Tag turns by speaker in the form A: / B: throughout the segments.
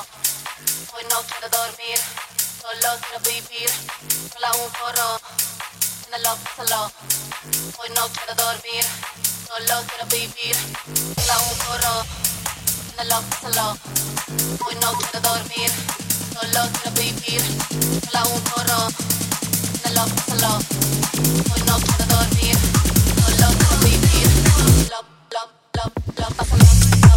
A: Hoy no quiero dormir, solo quiero vivir. Solo un porro en el solo. Hoy no quiero dormir, solo quiero vivir. Solo un porro en el solo. Hoy no quiero dormir, solo quiero vivir. Solo un porro en el solo. Hoy no quiero dormir, solo quiero vivir. Pásalo.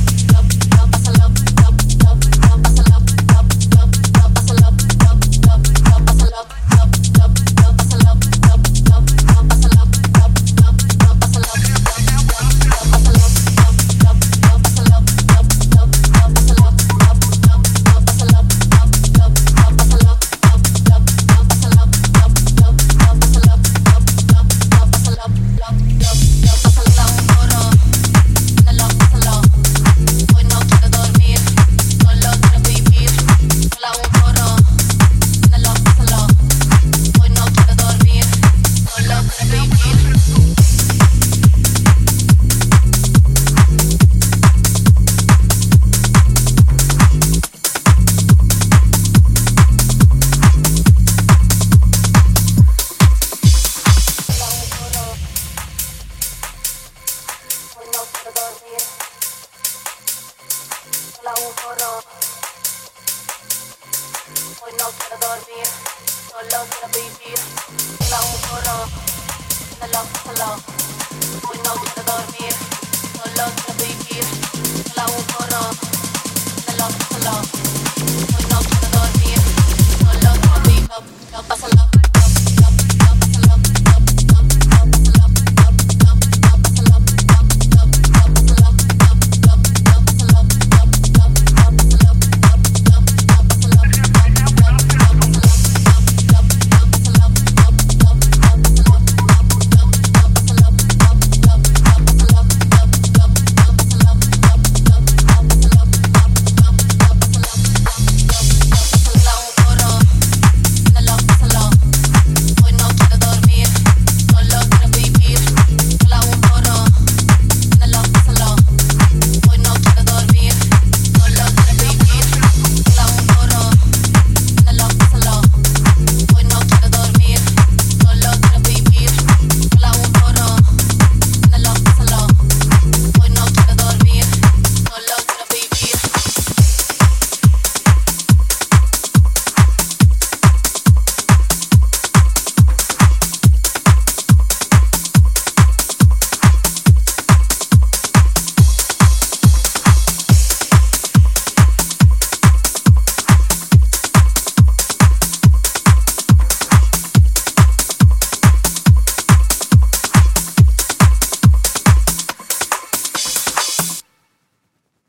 A: Hoy no quiero dormir, solo quiero vivir. Solo un porro en el solo. Hoy no quiero dormir, solo quiero vivir. Solo un porro en el solo.